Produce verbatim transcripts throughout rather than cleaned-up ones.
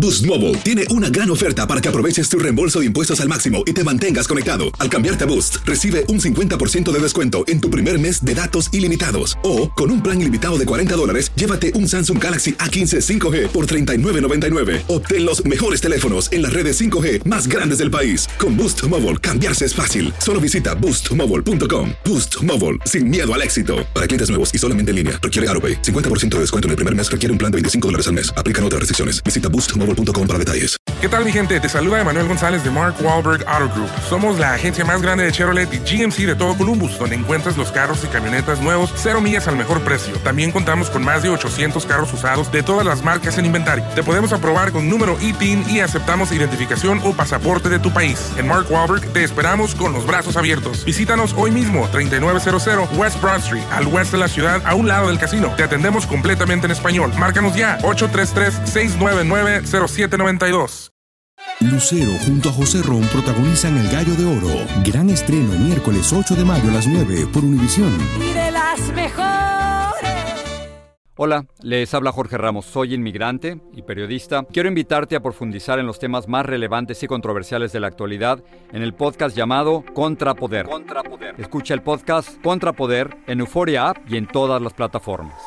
Boost Mobile tiene una gran oferta para que aproveches tu reembolso de impuestos al máximo y te mantengas conectado. Al cambiarte a Boost, recibe un cincuenta por ciento de descuento en tu primer mes de datos ilimitados. O, con un plan ilimitado de cuarenta dólares, llévate un Samsung Galaxy A quince cinco G por treinta y nueve noventa y nueve. Obtén los mejores teléfonos en las redes cinco G más grandes del país. Con Boost Mobile, cambiarse es fácil. Solo visita boost mobile punto com. Boost Mobile, sin miedo al éxito. Para clientes nuevos y solamente en línea, requiere AutoPay. cincuenta por ciento de descuento en el primer mes requiere un plan de veinticinco dólares al mes. Aplican otras restricciones. Visita boost mobile punto com para detalles. ¿Qué tal, mi gente? Te saluda Emanuel González de Mark Wahlberg Auto Group. Somos la agencia más grande de Chevrolet y G M C de todo Columbus, donde encuentras los carros y camionetas nuevos, cero millas al mejor precio. También contamos con más de ochocientos carros usados de todas las marcas en inventario. Te podemos aprobar con número I T I N y aceptamos identificación o pasaporte de tu país. En Mark Wahlberg te esperamos con los brazos abiertos. Visítanos hoy mismo, treinta y nueve cero cero West Broad Street, al oeste de la ciudad, a un lado del casino. Te atendemos completamente en español. Márcanos ya, ocho tres tres, seis nueve nueve, cero siete nueve dos. Lucero junto a José Ron protagonizan El Gallo de Oro. Gran estreno miércoles ocho de mayo a las nueve por Univisión. Y de las mejores. Hola, les habla Jorge Ramos. Soy inmigrante y periodista. Quiero invitarte a profundizar en los temas más relevantes y controversiales de la actualidad en el podcast llamado Contrapoder. Contrapoder. Escucha el podcast Contrapoder en Euphoria App y en todas las plataformas.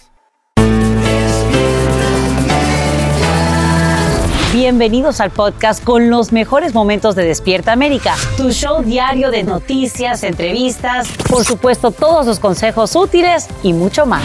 Bienvenidos al podcast con los mejores momentos de Despierta América, tu show diario de noticias, entrevistas, por supuesto todos los consejos útiles y mucho más.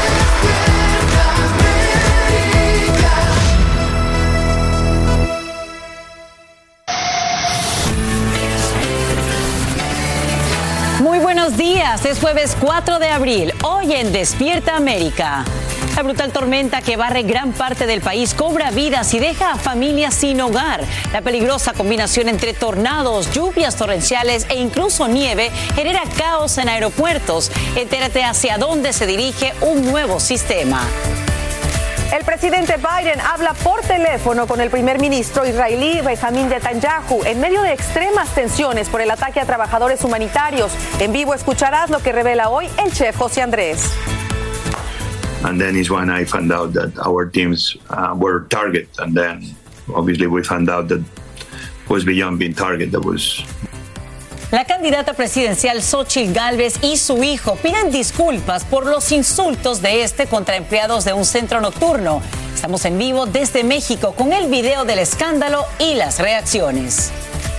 Muy buenos días, es jueves cuatro de abril, hoy en Despierta América. La brutal tormenta que barre gran parte del país cobra vidas y deja a familias sin hogar. La peligrosa combinación entre tornados, lluvias torrenciales e incluso nieve genera caos en aeropuertos. Entérate hacia dónde se dirige un nuevo sistema. El presidente Biden habla por teléfono con el primer ministro israelí Benjamin Netanyahu en medio de extremas tensiones por el ataque a trabajadores humanitarios. En vivo escucharás lo que revela hoy el chef José Andrés. And then is when I found out that our teams uh, were target, and then obviously we found out that was beyond being target. That was. La candidata presidencial Xóchitl Gálvez y su hijo piden disculpas por los insultos de este contra empleados de un centro nocturno. Estamos en vivo desde México con el video del escándalo y las reacciones.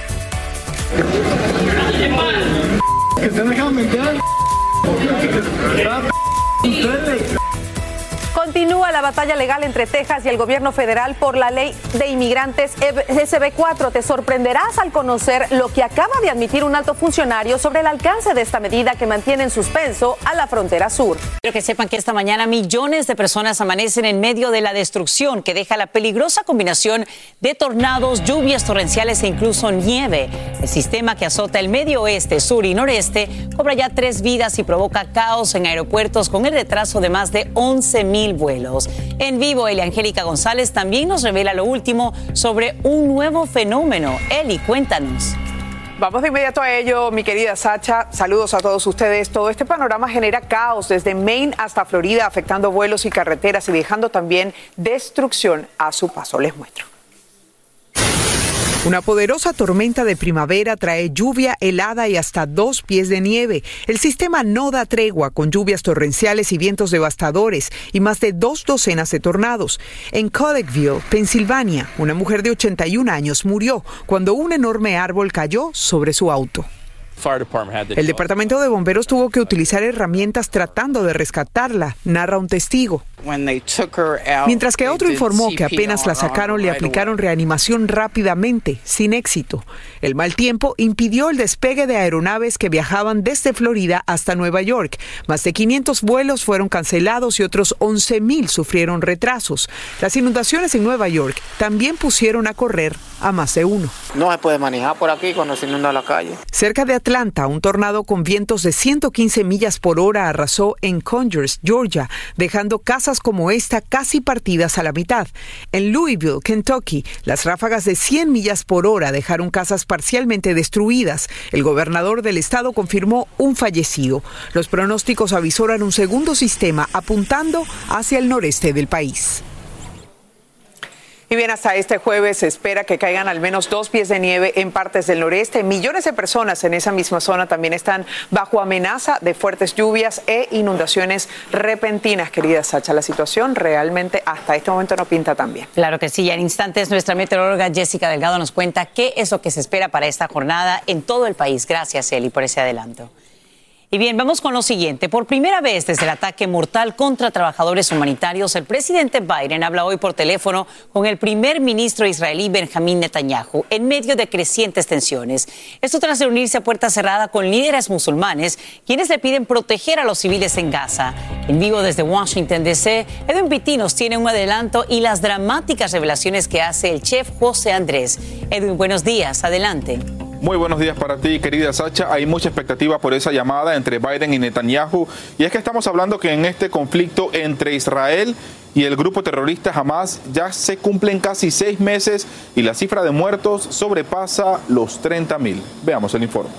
Que se dejan meter. Continúa la batalla legal entre Texas y el gobierno federal por la ley de inmigrantes S B cuatro. Te sorprenderás al conocer lo que acaba de admitir un alto funcionario sobre el alcance de esta medida que mantiene en suspenso a la frontera sur. Quiero que sepan que esta mañana millones de personas amanecen en medio de la destrucción que deja la peligrosa combinación de tornados, lluvias torrenciales e incluso nieve. El sistema que azota el medio oeste, sur y noreste cobra ya tres vidas y provoca caos en aeropuertos con el retraso de más de once mil vuelos. En vivo, Eliangélica González también nos revela lo último sobre un nuevo fenómeno. Eli, cuéntanos. Vamos de inmediato a ello, mi querida Sacha. Saludos a todos ustedes. Todo este panorama genera caos desde Maine hasta Florida, afectando vuelos y carreteras y dejando también destrucción a su paso. Les muestro. Una poderosa tormenta de primavera trae lluvia helada y hasta dos pies de nieve. El sistema no da tregua con lluvias torrenciales y vientos devastadores y más de dos docenas de tornados. En Collegeville, Pensilvania, una mujer de ochenta y un años murió cuando un enorme árbol cayó sobre su auto. El departamento de bomberos tuvo que utilizar herramientas tratando de rescatarla, narra un testigo. Mientras que otro informó que apenas la sacaron le aplicaron reanimación rápidamente, sin éxito. El mal tiempo impidió el despegue de aeronaves que viajaban desde Florida hasta Nueva York. Más de quinientos vuelos fueron cancelados y otros once mil sufrieron retrasos. Las inundaciones en Nueva York también pusieron a correr a más de uno. No se puede manejar por aquí cuando se inunda la calle. Cerca de Atlanta, un tornado con vientos de ciento quince millas por hora arrasó en Conyers, Georgia, dejando casas como esta casi partidas a la mitad. En Louisville, Kentucky, las ráfagas de cien millas por hora dejaron casas parcialmente destruidas. El gobernador del estado confirmó un fallecido. Los pronósticos avisoran un segundo sistema apuntando hacia el noreste del país. Y bien, hasta este jueves se espera que caigan al menos dos pies de nieve en partes del noreste. Millones de personas en esa misma zona también están bajo amenaza de fuertes lluvias e inundaciones repentinas, querida Sacha. La situación realmente hasta este momento no pinta tan bien. Claro que sí. En instantes, nuestra meteoróloga Jessica Delgado nos cuenta qué es lo que se espera para esta jornada en todo el país. Gracias, Eli, por ese adelanto. Y bien, vamos con lo siguiente. Por primera vez desde el ataque mortal contra trabajadores humanitarios, el presidente Biden habla hoy por teléfono con el primer ministro israelí Benjamín Netanyahu en medio de crecientes tensiones. Esto tras reunirse a puerta cerrada con líderes musulmanes, quienes le piden proteger a los civiles en Gaza. En vivo desde Washington, D C, Edwin Pitti nos tiene un adelanto y las dramáticas revelaciones que hace el chef José Andrés. Edwin, buenos días. Adelante. Muy buenos días para ti, querida Sacha. Hay mucha expectativa por esa llamada entre Biden y Netanyahu. Y es que estamos hablando que en este conflicto entre Israel y el grupo terrorista Hamas ya se cumplen casi seis meses y la cifra de muertos sobrepasa los treinta mil. Veamos el informe.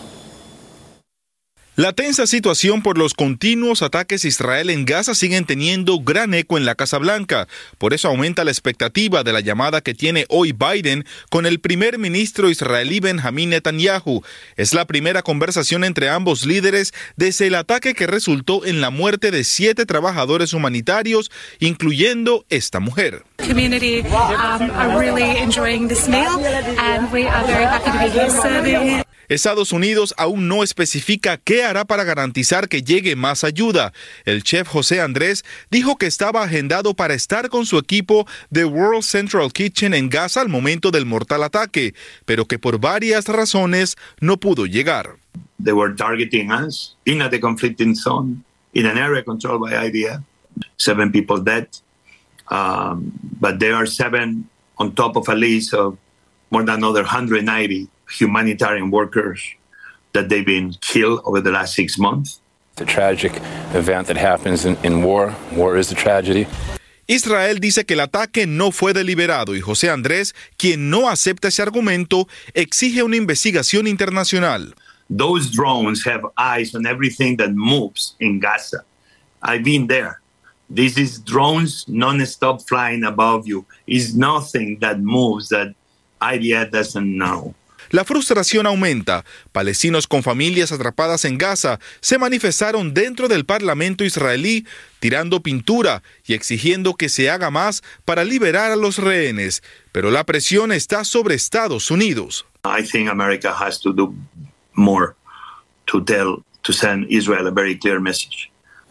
La tensa situación por los continuos ataques a Israel en Gaza siguen teniendo gran eco en la Casa Blanca. Por eso aumenta la expectativa de la llamada que tiene hoy Biden con el primer ministro israelí Benjamín Netanyahu. Es la primera conversación entre ambos líderes desde el ataque que resultó en la muerte de siete trabajadores humanitarios, incluyendo esta mujer. Community um, are really enjoying this meal and we are very happy to be here serving it. Estados Unidos aún no especifica qué hará para garantizar que llegue más ayuda. El chef José Andrés dijo que estaba agendado para estar con su equipo de World Central Kitchen en Gaza al momento del mortal ataque, pero que por varias razones no pudo llegar. They were targeting us in the conflicting zone, in an area controlled by I D F. Seven people dead, um, but there are seven on top of a list of more than another one hundred ninety humanitarian workers that they've been killed over the last six months. The tragic event that happens in, in war. War is a tragedy. Israel dice que el ataque no fue deliberado y José Andrés, quien no acepta ese argumento, exige una investigación internacional. Those drones have eyes on everything that moves in Gaza. I've been there. This is drones non-stop flying above you. It's nothing that moves that I D F doesn't know. La frustración aumenta. Palestinos con familias atrapadas en Gaza se manifestaron dentro del Parlamento israelí, tirando pintura y exigiendo que se haga más para liberar a los rehenes. Pero la presión está sobre Estados Unidos. I think America has to do more to tell, to send Israel a very clear message.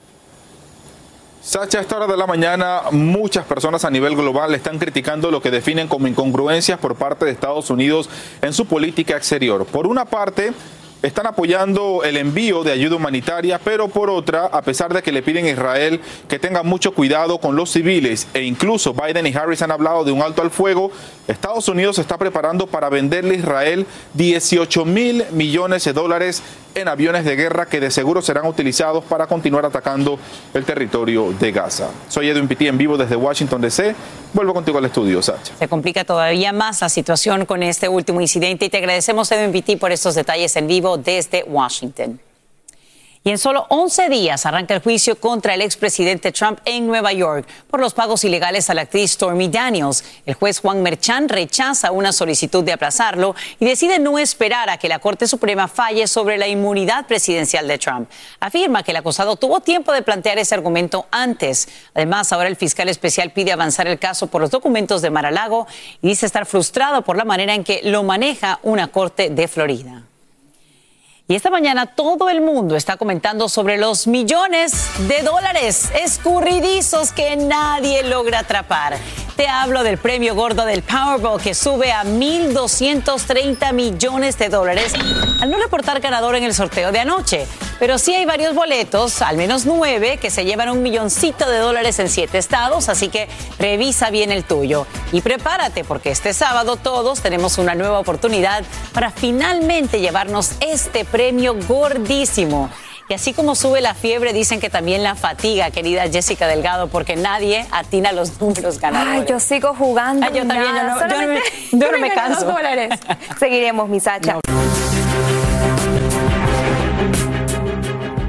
Sacha, a esta hora de la mañana muchas personas a nivel global están criticando lo que definen como incongruencias por parte de Estados Unidos en su política exterior. Por una parte, están apoyando el envío de ayuda humanitaria, pero por otra, a pesar de que le piden a Israel que tenga mucho cuidado con los civiles, e incluso Biden y Harris han hablado de un alto al fuego, Estados Unidos se está preparando para venderle a Israel dieciocho mil millones de dólares en aviones de guerra que de seguro serán utilizados para continuar atacando el territorio de Gaza. Soy Edwin Pitti en vivo desde Washington, D C. Vuelvo contigo al estudio, Sacha. Se complica todavía más la situación con este último incidente y te agradecemos, Edwin Pitti, por estos detalles en vivo desde Washington. Y en solo once días arranca el juicio contra el expresidente Trump en Nueva York por los pagos ilegales a la actriz Stormy Daniels. El juez Juan Merchan rechaza una solicitud de aplazarlo y decide no esperar a que la Corte Suprema falle sobre la inmunidad presidencial de Trump. Afirma que el acusado tuvo tiempo de plantear ese argumento antes. Además, ahora el fiscal especial pide avanzar el caso por los documentos de Mar-a-Lago y dice estar frustrado por la manera en que lo maneja una corte de Florida. Y esta mañana todo el mundo está comentando sobre los millones de dólares escurridizos que nadie logra atrapar. Te hablo del premio gordo del Powerball que sube a mil doscientos treinta millones de dólares al no reportar ganador en el sorteo de anoche. Pero sí hay varios boletos, al menos nueve, que se llevan un milloncito de dólares en siete estados, así que revisa bien el tuyo. Y prepárate porque este sábado todos tenemos una nueva oportunidad para finalmente llevarnos este premio gordísimo. Y así como sube la fiebre, dicen que también la fatiga, querida Jessica Delgado, porque nadie atina los números ganadores. Ay, yo sigo jugando. Ay, yo también, yo no, yo no me, yo no me canso. Seguiremos, mi Sacha. No.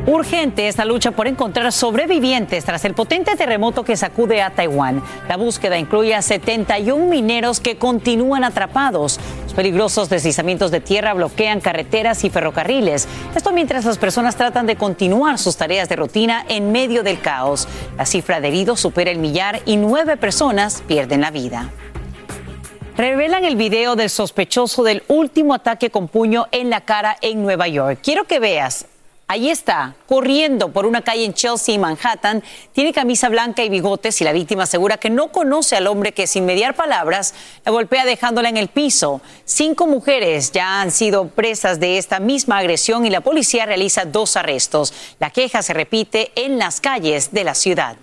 Urgente es la lucha por encontrar sobrevivientes tras el potente terremoto que sacude a Taiwán. La búsqueda incluye a setenta y un mineros que continúan atrapados. Los peligrosos deslizamientos de tierra bloquean carreteras y ferrocarriles. Esto mientras las personas tratan de continuar sus tareas de rutina en medio del caos. La cifra de heridos supera el millar y nueve personas pierden la vida. Revelan el video del sospechoso del último ataque con puño en la cara en Nueva York. Quiero que veas. Ahí está, corriendo por una calle en Chelsea, Manhattan. Tiene camisa blanca y bigotes y la víctima asegura que no conoce al hombre que sin mediar palabras la golpea dejándola en el piso. Cinco mujeres ya han sido presas de esta misma agresión y la policía realiza dos arrestos. La queja se repite en las calles de la ciudad.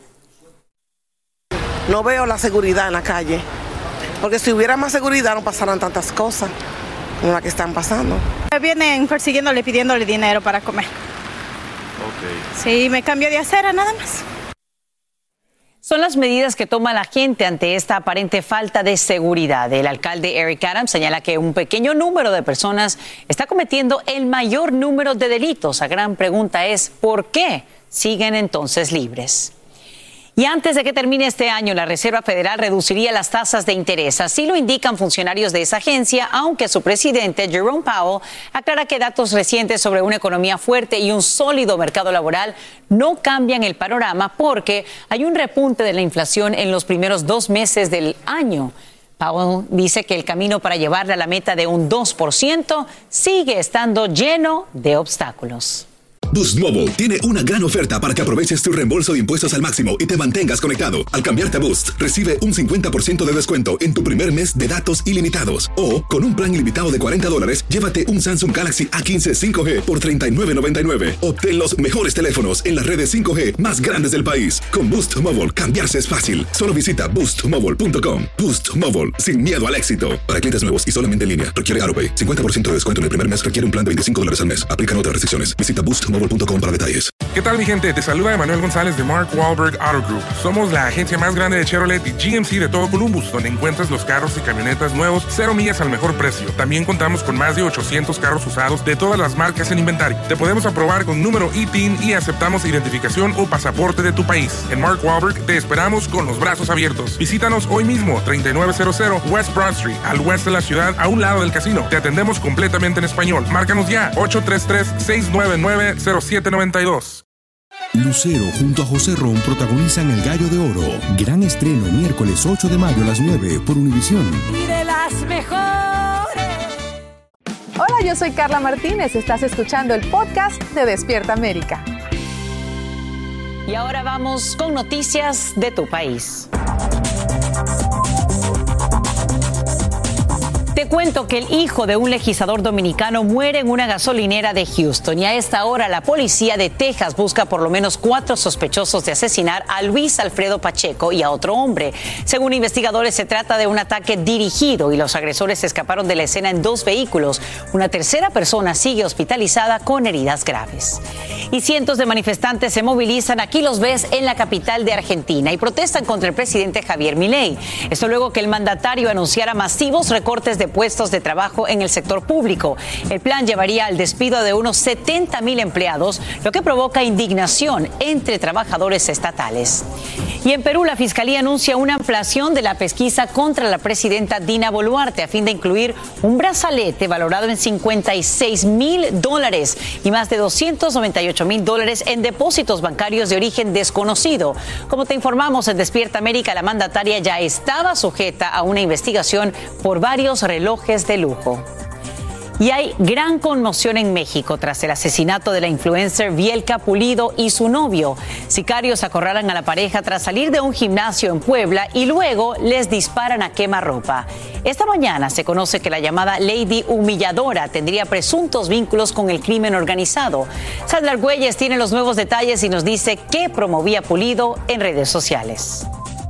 No veo la seguridad en la calle, porque si hubiera más seguridad no pasaran tantas cosas como las que están pasando. Me vienen persiguiéndole, pidiéndole dinero para comer. Okay. Sí, me cambio de acera nada más. Son las medidas que toma la gente ante esta aparente falta de seguridad. El alcalde Eric Adams señala que un pequeño número de personas está cometiendo el mayor número de delitos. La gran pregunta es, ¿por qué siguen entonces libres? Y antes de que termine este año, la Reserva Federal reduciría las tasas de interés. Así lo indican funcionarios de esa agencia, aunque su presidente, Jerome Powell, aclara que datos recientes sobre una economía fuerte y un sólido mercado laboral no cambian el panorama porque hay un repunte de la inflación en los primeros dos meses del año. Powell dice que el camino para llevarla a la meta de un dos por ciento sigue estando lleno de obstáculos. Boost Mobile tiene una gran oferta para que aproveches tu reembolso de impuestos al máximo y te mantengas conectado. Al cambiarte a Boost, recibe un cincuenta por ciento de descuento en tu primer mes de datos ilimitados. O, con un plan ilimitado de cuarenta dólares, llévate un Samsung Galaxy A quince cinco G por treinta y nueve noventa y nueve. Obtén los mejores teléfonos en las redes cinco G más grandes del país. Con Boost Mobile, cambiarse es fácil. Solo visita boost mobile punto com. Boost Mobile, sin miedo al éxito. Para clientes nuevos y solamente en línea, requiere AutoPay. cincuenta por ciento de descuento en el primer mes requiere un plan de veinticinco dólares al mes. Aplican otras restricciones. Visita boost mobile punto com para detalles. ¿Qué tal, mi gente? Te saluda Emanuel González de Mark Wahlberg Auto Group. Somos la agencia más grande de Chevrolet y G M C de todo Columbus, donde encuentras los carros y camionetas nuevos, cero millas al mejor precio. También contamos con más de ochocientos carros usados de todas las marcas en inventario. Te podemos aprobar con número I T I N y aceptamos identificación o pasaporte de tu país. En Mark Wahlberg te esperamos con los brazos abiertos. Visítanos hoy mismo, treinta y nueve cero cero West Broad Street, al oeste de la ciudad, a un lado del casino. Te atendemos completamente en español. Márcanos ya, ocho tres tres, seis nueve nueve, cero siete nueve dos. Lucero junto a José Ron protagonizan El Gallo de Oro. Gran estreno miércoles ocho de mayo a las nueve por Univisión. Y de las mejores. Hola, yo soy Carla Martínez. Estás escuchando el podcast de Despierta América. Y ahora vamos con noticias de tu país. Te cuento que el hijo de un legislador dominicano muere en una gasolinera de Houston y a esta hora la policía de Texas busca por lo menos cuatro sospechosos de asesinar a Luis Alfredo Pacheco y a otro hombre. Según investigadores, se trata de un ataque dirigido y los agresores escaparon de la escena en dos vehículos. Una tercera persona sigue hospitalizada con heridas graves. Y cientos de manifestantes se movilizan, aquí los ves, en la capital de Argentina y protestan contra el presidente Javier Milei. Esto luego que el mandatario anunciara masivos recortes de puestos de trabajo en el sector público. El plan llevaría al despido de unos setenta mil empleados, lo que provoca indignación entre trabajadores estatales. Y en Perú, la Fiscalía anuncia una ampliación de la pesquisa contra la presidenta Dina Boluarte a fin de incluir un brazalete valorado en cincuenta y seis mil dólares y más de doscientos noventa y ocho mil dólares en depósitos bancarios de origen desconocido. Como te informamos en Despierta América, la mandataria ya estaba sujeta a una investigación por varios relojes de lujo. Y hay gran conmoción en México tras el asesinato de la influencer Bielka Pulido y su novio. Sicarios acorralan a la pareja tras salir de un gimnasio en Puebla y luego les disparan a quemarropa. Esta mañana se conoce que la llamada Lady Humilladora tendría presuntos vínculos con el crimen organizado. Sandra Argüelles tiene los nuevos detalles y nos dice qué promovía Pulido en redes sociales.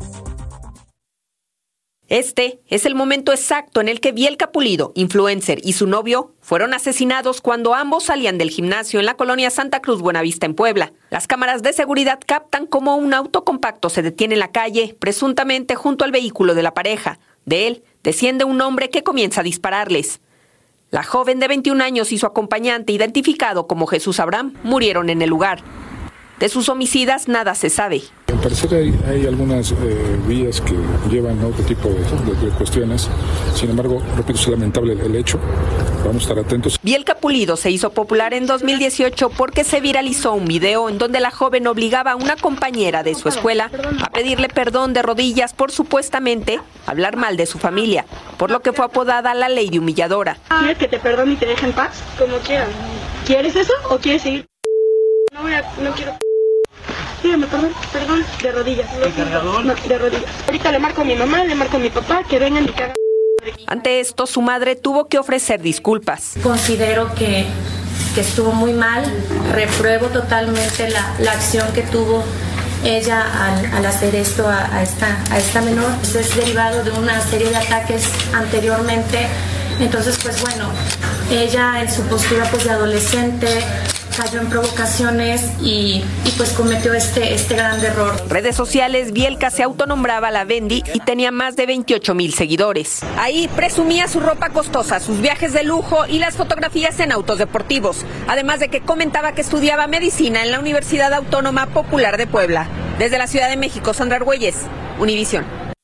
Este es el momento exacto en el que Bielka Pulido, influencer, y su novio fueron asesinados cuando ambos salían del gimnasio en la colonia Santa Cruz Buenavista en Puebla. Las cámaras de seguridad captan cómo un auto compacto se detiene en la calle, presuntamente junto al vehículo de la pareja. De él desciende un hombre que comienza a dispararles. La joven de veintiún años y su acompañante, identificado como Jesús Abraham, murieron en el lugar. De sus homicidas nada se sabe. Al parecer hay, hay algunas eh, vías que llevan a otro tipo de, de, de cuestiones. Sin embargo, repito, es lamentable el, el hecho. Vamos a estar atentos. Bielka Pulido se hizo popular en dos mil dieciocho porque se viralizó un video en donde la joven obligaba a una compañera de su escuela a pedirle perdón de rodillas por supuestamente hablar mal de su familia, por lo que fue apodada la Lady Humilladora. ¿Quieres que te perdone y te deje en paz? Como quieran. ¿Quieres eso o quieres seguir? No voy a, no quiero. Dígame, perdón, perdón, de rodillas. No, de rodillas. Ahorita le marco a mi mamá, le marco a mi papá, que vengan y que hagan. Ante esto, su madre tuvo que ofrecer disculpas. Considero que, que estuvo muy mal, repruebo totalmente la, la acción que tuvo ella al, al hacer esto a, a, esta, a esta menor. Esto es derivado de una serie de ataques anteriormente. Entonces, pues bueno, ella en su postura pues, de adolescente cayó en provocaciones y, y pues cometió este, este gran error. Redes sociales, Bielka se autonombraba la Bendy y tenía más de veintiocho mil seguidores. Ahí presumía su ropa costosa, sus viajes de lujo y las fotografías en autos deportivos. Además de que comentaba que estudiaba medicina en la Universidad Autónoma Popular de Puebla. Desde la Ciudad de México, Sandra Argüelles, Univisión.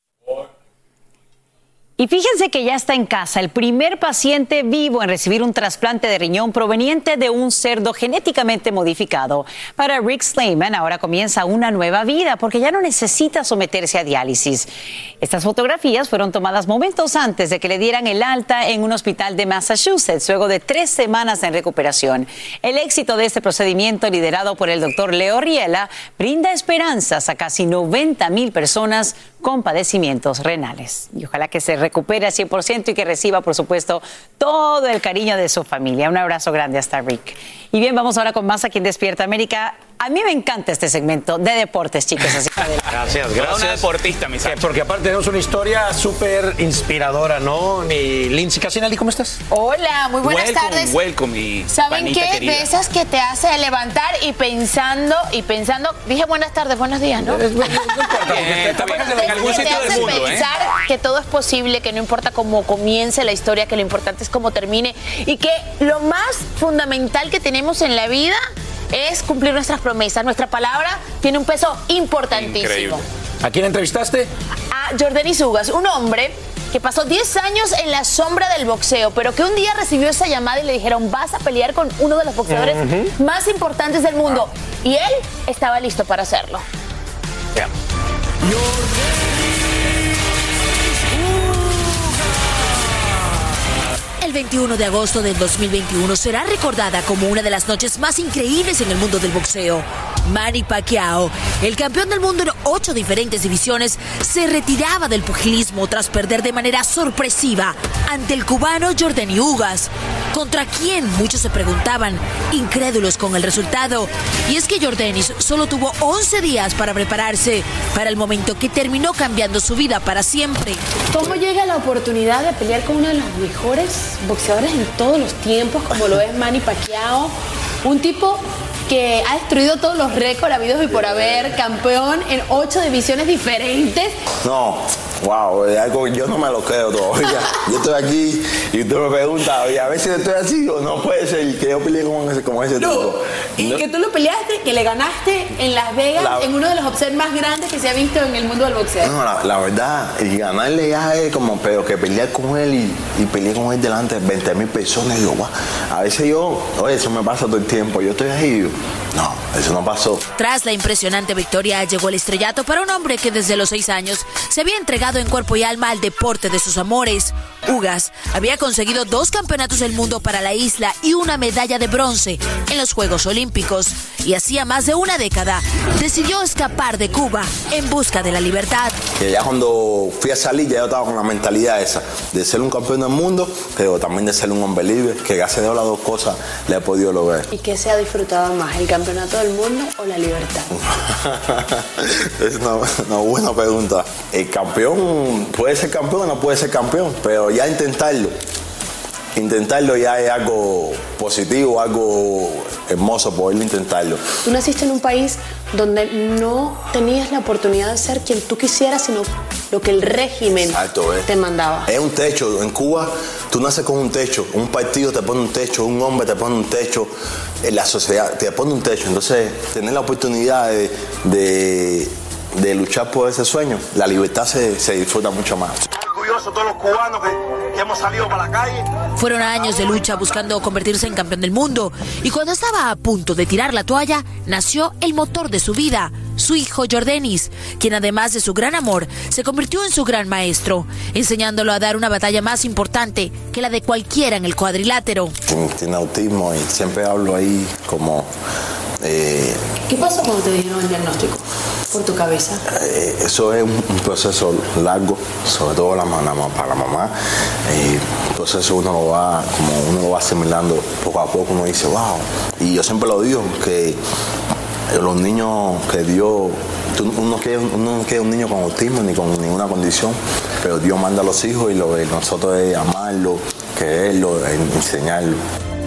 Y fíjense que ya está en casa el primer paciente vivo en recibir un trasplante de riñón proveniente de un cerdo genéticamente modificado. Para Rick Slayman ahora comienza una nueva vida porque ya no necesita someterse a diálisis. Estas fotografías fueron tomadas momentos antes de que le dieran el alta en un hospital de Massachusetts, luego de tres semanas en recuperación. El éxito de este procedimiento, liderado por el doctor Leo Riela, brinda esperanzas a casi noventa mil personas con padecimientos renales. Y ojalá que se recupere al cien por ciento y que reciba, por supuesto, todo el cariño de su familia. Un abrazo grande hasta Rick. Y bien, vamos ahora con más aquí en Despierta América. A mí me encanta este segmento de deportes, chicos. Así que gracias, gracias. Una deportista, mi Sacha. Porque aparte tenemos una historia súper inspiradora, ¿no? Mi Lindsay Casinelli, ¿cómo estás? Hola, muy buenas welcome, tardes. Welcome, mi ¿Saben qué? querida. De esas que te hace levantar y pensando, y pensando, dije buenas tardes, buenos días, ¿no? No importa, porque está en algún te sitio del hace mundo, pensar ¿eh? que todo es posible, que no importa cómo comience la historia, que lo importante es cómo termine y que lo más fundamental que tenemos en la vida es cumplir nuestras promesas. Nuestra palabra tiene un peso importantísimo. Increíble. ¿A quién entrevistaste? A Yordenis Ugas, un hombre que pasó diez años en la sombra del boxeo, pero que un día recibió esa llamada y le dijeron, vas a pelear con uno de los boxeadores uh-huh. más importantes del mundo. Y él estaba listo para hacerlo. Yeah. El veintiuno de agosto del dos mil veintiuno será recordada como una de las noches más increíbles en el mundo del boxeo. Manny Pacquiao, el campeón del mundo en ocho diferentes divisiones, se retiraba del pugilismo tras perder de manera sorpresiva ante el cubano Yordenis Ugas, contra quien muchos se preguntaban, incrédulos con el resultado. Y es que Yordenis solo tuvo once días para prepararse para el momento que terminó cambiando su vida para siempre. ¿Cómo llega la oportunidad de pelear con uno de los mejores boxeadores en todos los tiempos, como lo es Manny Pacquiao? Un tipo que ha destruido todos los récords habidos y por haber, campeón en ocho divisiones diferentes. No, wow, algo yo no me lo creo todavía. Yo estoy aquí y tú me preguntas, oye, a ver si estoy así o no puede ser que yo peleé con ese, con ese no. tipo. Y no. que tú lo peleaste, que le ganaste en Las Vegas, la... en uno de los upsets más grandes que se ha visto en el mundo del boxeo. No, la, la verdad, y ganarle ya es como, pero que pelear con él y, y pelear con él delante de veinte mil personas, yo, wow. A veces yo, oye, eso me pasa todo el tiempo, yo estoy ahí, yo, no, eso no pasó. Tras la impresionante victoria llegó el estrellato para un hombre que desde los seis años se había entregado en cuerpo y alma al deporte de sus amores. Ugas había conseguido dos campeonatos del mundo para la isla y una medalla de bronce en los Juegos Olímpicos. Y hacía más de una década decidió escapar de Cuba en busca de la libertad. Que ya cuando fui a salir ya yo estaba con la mentalidad esa de ser un campeón del mundo, pero también de ser un hombre libre, que gracias a Dios las dos cosas le he podido lograr. ¿Y qué se ha disfrutado más, el campeonato del mundo o la libertad? Es una, una buena pregunta. El campeón puede ser campeón o no puede ser campeón, pero ya intentarlo, intentarlo ya es algo positivo, algo hermoso poderlo intentarlo. Tú naciste en un país donde no tenías la oportunidad de ser quien tú quisieras, sino lo que el régimen Exacto, eh. te mandaba. Es un techo. En Cuba tú naces con un techo, un partido te pone un techo, un hombre te pone un techo, la sociedad te pone un techo. Entonces, tener la oportunidad de, de, de luchar por ese sueño, la libertad se, se disfruta mucho más. Orgulloso todos los cubanos que, que hemos salido para la calle. Fueron años de lucha buscando convertirse en campeón del mundo y cuando estaba a punto de tirar la toalla, nació el motor de su vida, su hijo Jordanis, quien además de su gran amor, se convirtió en su gran maestro, enseñándolo a dar una batalla más importante que la de cualquiera en el cuadrilátero. Tiene, tiene autismo y siempre hablo ahí como... Eh, ¿Qué pasó cuando te dieron el diagnóstico por tu cabeza? Eh, eso es un, un proceso largo, sobre todo la, la, para la mamá. Eh, el proceso uno lo va, como uno lo va asimilando poco a poco, uno dice, wow. Y yo siempre lo digo, que los niños que Dios, uno no quiere, uno no quiere un niño con autismo ni con ninguna condición, pero Dios manda a los hijos y lo de nosotros es amarlo, quererlo, enseñarlo.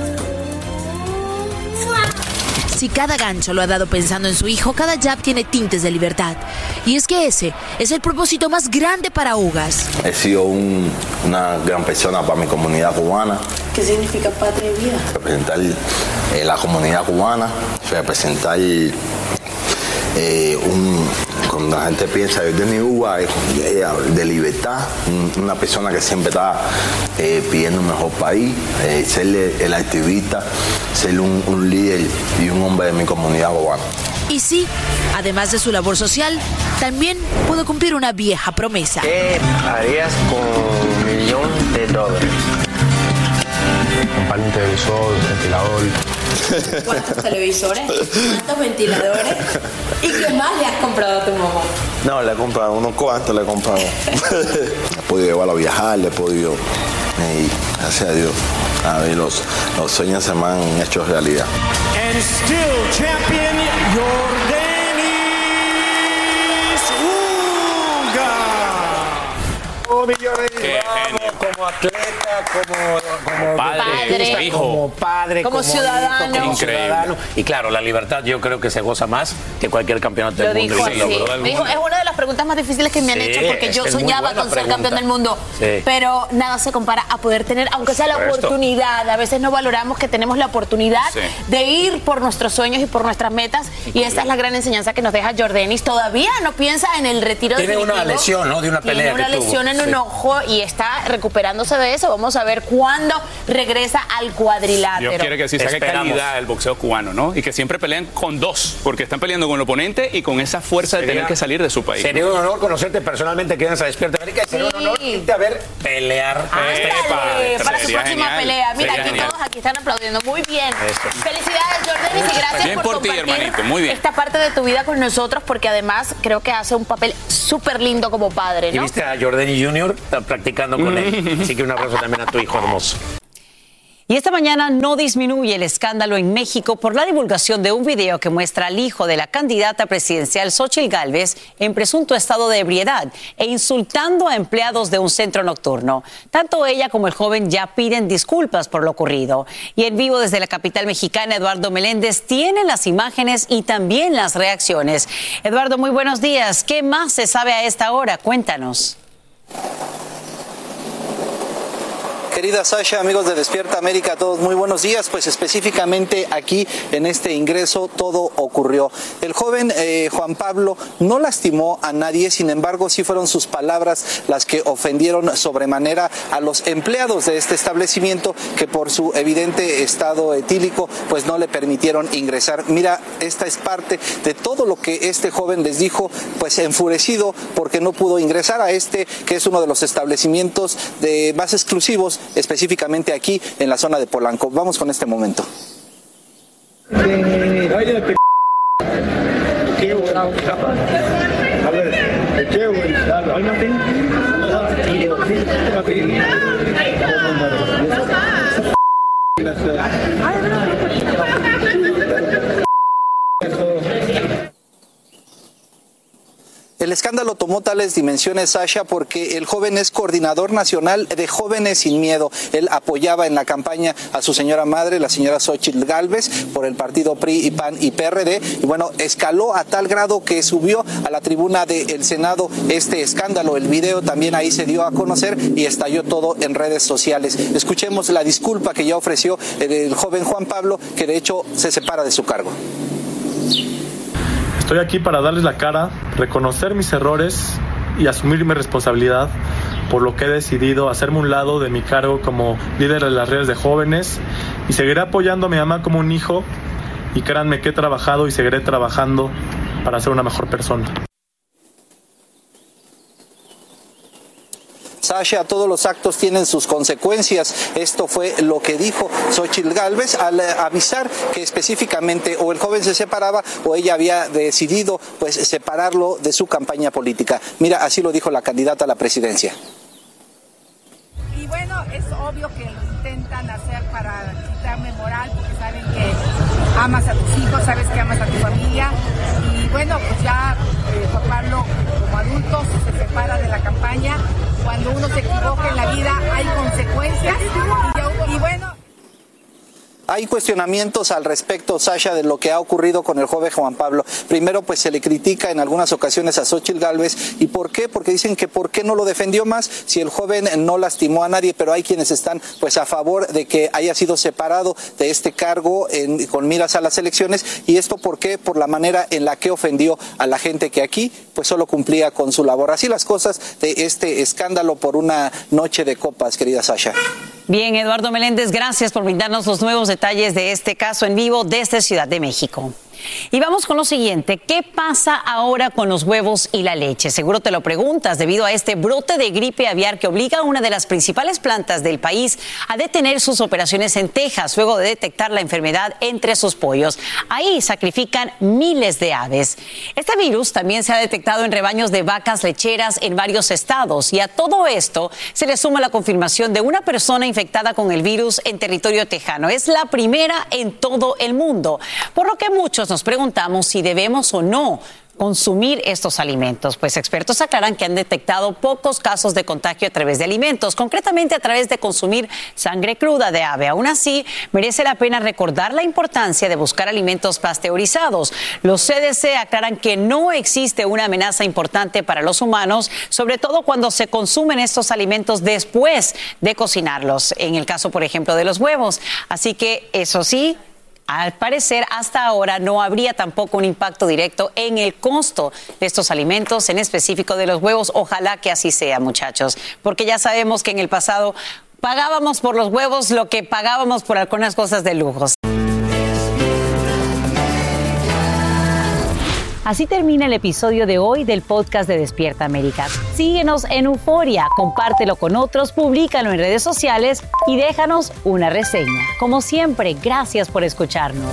Si cada gancho lo ha dado pensando en su hijo, cada jab tiene tintes de libertad. Y es que ese es el propósito más grande para Ugas. He sido un, una gran persona para mi comunidad cubana. ¿Qué significa patria y vida? Representar eh, la comunidad cubana, representar eh, un... Cuando la gente piensa de Jordanis Ugas, de libertad, una persona que siempre está eh, pidiendo un mejor país, eh, ser el activista, ser un, un líder y un hombre de mi comunidad cubana. Y sí, además de su labor social, también pudo cumplir una vieja promesa. ¿Qué harías con un millón de dólares? Comprar un televisor, un ventilador. ¿Cuántos televisores? ¿Cuántos ventiladores? ¿Y qué más le has comprado a tu mamá? No, le he comprado unos cuantos, le he comprado. He podido llevarlo a viajar, le he podido... Y gracias a Dios, a ver, los, los sueños se me han hecho realidad. And still champion Jordanis Ugas. Oh, mi Jordanis, como atleta, como, como padre, padre, hijo, como padre, como ciudadano. Hijo, como ciudadano. Y claro, la libertad yo creo que se goza más que cualquier campeonato Lo del mundo. dijo así. Dijo, es una de las preguntas más difíciles que me han Sí, hecho porque yo es muy soñaba buena con ser pregunta. campeón del mundo. Sí. Pero nada se compara a poder tener, aunque sea la Por supuesto. oportunidad. A veces no valoramos que tenemos la oportunidad Sí. de ir por nuestros sueños y por nuestras metas. Y esta es la gran enseñanza que nos deja Jordanis. Todavía no piensa en el retiro Tiene definitivo. una lesión, ¿no? De una pelea Tiene una que tuvo. lesión en Sí. un ojo y está recuperándose de eso. Vamos a ver cuándo regresa al cuadrilátero. Dios quiere que sí saque Esperamos. calidad el boxeo cubano, ¿no? Y que siempre peleen con dos, porque están peleando con el oponente y con esa fuerza de Sería- tener que salir de su país. Sería un honor conocerte personalmente, que vienes a Despierta América, y sería un honor irte a ver pelear. Ándale, Epa, para su sería próxima genial, pelea. Mira, sería aquí genial. todos aquí están aplaudiendo. Muy bien. Eso. Felicidades, Jordanis, y gracias Bien por, por ti, compartir hermanito, muy bien. esta parte de tu vida con nosotros, porque además creo que hace un papel súper lindo como padre, Y ¿no? viste a Jordanis junior Está practicando con él. Así que un abrazo también a tu hijo hermoso. Y esta mañana no disminuye el escándalo en México por la divulgación de un video que muestra al hijo de la candidata presidencial Xóchitl Gálvez en presunto estado de ebriedad e insultando a empleados de un centro nocturno. Tanto ella como el joven ya piden disculpas por lo ocurrido. Y en vivo desde la capital mexicana, Eduardo Meléndez tiene las imágenes y también las reacciones. Eduardo, muy buenos días. ¿Qué más se sabe a esta hora? Cuéntanos. Querida Sasha, amigos de Despierta América, todos muy buenos días. Pues específicamente aquí en este ingreso todo ocurrió. El joven eh, Juan Pablo no lastimó a nadie, sin embargo sí fueron sus palabras las que ofendieron sobremanera a los empleados de este establecimiento, que por su evidente estado etílico pues no le permitieron ingresar. Mira, esta es parte de todo lo que este joven les dijo, pues enfurecido porque no pudo ingresar a este, que es uno de los establecimientos de más exclusivos, específicamente aquí en la zona de Polanco. Vamos con este momento. El escándalo escándalo tomó tales dimensiones, Sasha, porque el joven es coordinador nacional de Jóvenes Sin Miedo. Él apoyaba en la campaña a su señora madre, la señora Xóchitl Gálvez, por el partido P R I, y P A N y P R D. Y bueno, escaló a tal grado que subió a la tribuna del Senado este escándalo. El video también ahí se dio a conocer y estalló todo en redes sociales. Escuchemos la disculpa que ya ofreció el joven Juan Pablo, que de hecho se separa de su cargo. Estoy aquí para darles la cara, reconocer mis errores y asumir mi responsabilidad por lo que he decidido hacerme un lado de mi cargo como líder de las redes de jóvenes, y seguiré apoyando a mi mamá como un hijo, y créanme que he trabajado y seguiré trabajando para ser una mejor persona. Sasha, todos los actos tienen sus consecuencias. Esto fue lo que dijo Xóchitl Gálvez al avisar que específicamente o el joven se separaba o ella había decidido pues separarlo de su campaña política. Mira, así lo dijo la candidata a la presidencia. Y bueno, es obvio que lo intentan hacer para quitarme moral, porque saben que amas a tus hijos, sabes que amas a tu familia. Y bueno, pues ya eh, Juan Pablo como adulto se separa de la campaña. Cuando uno se equivoca en la vida hay consecuencias y, ya, y bueno... Hay cuestionamientos al respecto, Sasha, de lo que ha ocurrido con el joven Juan Pablo. Primero, pues se le critica en algunas ocasiones a Xóchitl Gálvez. ¿Y por qué? Porque dicen que por qué no lo defendió más si el joven no lastimó a nadie, pero hay quienes están pues a favor de que haya sido separado de este cargo en, con miras a las elecciones. ¿Y esto por qué? Por la manera en la que ofendió a la gente que aquí pues solo cumplía con su labor. Así las cosas de este escándalo por una noche de copas, querida Sasha. Bien, Eduardo Meléndez, gracias por brindarnos los nuevos detalles de este caso en vivo desde Ciudad de México. Y vamos con lo siguiente, ¿qué pasa ahora con los huevos y la leche? Seguro te lo preguntas debido a este brote de gripe aviar que obliga a una de las principales plantas del país a detener sus operaciones en Texas luego de detectar la enfermedad entre sus pollos. Ahí sacrifican miles de aves. Este virus también se ha detectado en rebaños de vacas lecheras en varios estados y a todo esto se le suma la confirmación de una persona infectada con el virus en territorio tejano. Es la primera en todo el mundo, por lo que muchos nos preguntamos si debemos o no consumir estos alimentos. Pues expertos aclaran que han detectado pocos casos de contagio a través de alimentos, concretamente a través de consumir sangre cruda de ave. Aún así, merece la pena recordar la importancia de buscar alimentos pasteurizados. Los C D C aclaran que no existe una amenaza importante para los humanos, sobre todo cuando se consumen estos alimentos después de cocinarlos, en el caso, por ejemplo, de los huevos. Así que, eso sí, al parecer, hasta ahora no habría tampoco un impacto directo en el costo de estos alimentos, en específico de los huevos. Ojalá que así sea, muchachos, porque ya sabemos que en el pasado pagábamos por los huevos lo que pagábamos por algunas cosas de lujos. Así termina el episodio de hoy del podcast de Despierta América. Síguenos en Euforia, compártelo con otros, públicalo en redes sociales y déjanos una reseña. Como siempre, gracias por escucharnos.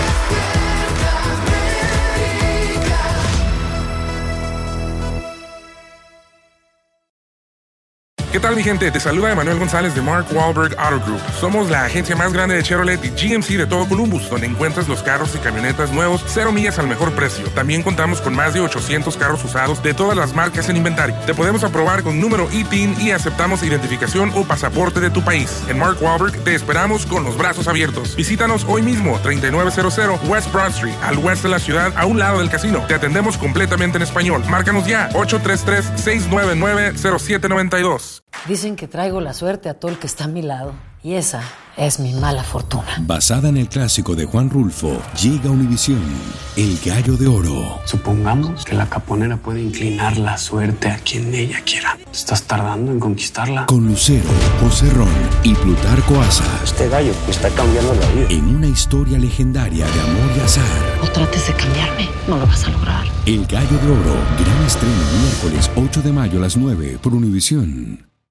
¿Qué tal, mi gente? Te saluda Emanuel González de Mark Wahlberg Auto Group. Somos la agencia más grande de Chevrolet y G M C de todo Columbus, donde encuentras los carros y camionetas nuevos, cero millas al mejor precio. También contamos con más de ochocientos carros usados de todas las marcas en inventario. Te podemos aprobar con número I T I N y aceptamos identificación o pasaporte de tu país. En Mark Wahlberg te esperamos con los brazos abiertos. Visítanos hoy mismo, treinta y nueve cero cero West Broad Street, al oeste de la ciudad, a un lado del casino. Te atendemos completamente en español. Márcanos ya, ocho tres tres, seis nueve nueve, cero siete nueve dos. Dicen que traigo la suerte a todo el que está a mi lado, y esa es mi mala fortuna. Basada en el clásico de Juan Rulfo, llega Univisión, El Gallo de Oro. Supongamos que la caponera puede inclinar la suerte a quien ella quiera. ¿Estás tardando en conquistarla? Con Lucero, José Ron y Plutarco Asa. Este gallo me está cambiando la vida. En una historia legendaria de amor y azar. No trates de cambiarme, no lo vas a lograr. El Gallo de Oro, gran estreno miércoles ocho de mayo a las nueve por Univisión.